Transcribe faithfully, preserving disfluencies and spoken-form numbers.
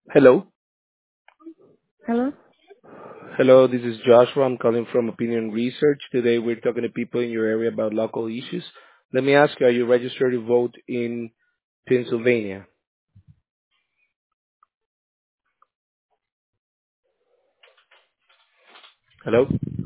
Hello. Hello? Hello, this is Joshua. I'm calling from Opinion Research. Today we're talking to people in your area about local issues. Let me ask you, are you registered to vote in Pennsylvania? Hello?